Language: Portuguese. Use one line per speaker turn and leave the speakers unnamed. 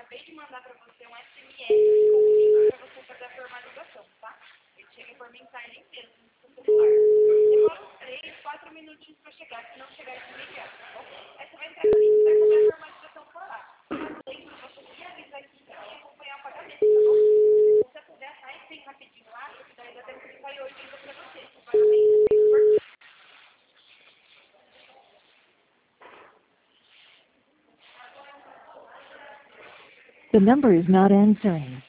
acabei de mandar para você um SMS com o link para você fazer a formalização, tá? Ele chega por mensagem mesmo no seu celular. Demora uns 3, 4 minutinhos para chegar, se não chegar de imediato, tá bom? Aí você vai entrar no link e vai fazer a formalização por lá. Caso dentro, você me avisa aqui para eu acompanhar o pagamento, tá bom? Se você puder, sai bem rapidinho lá, porque daí dá tempo de sair hoje ainda para você. O pagamento é feito por...
The number is not answering.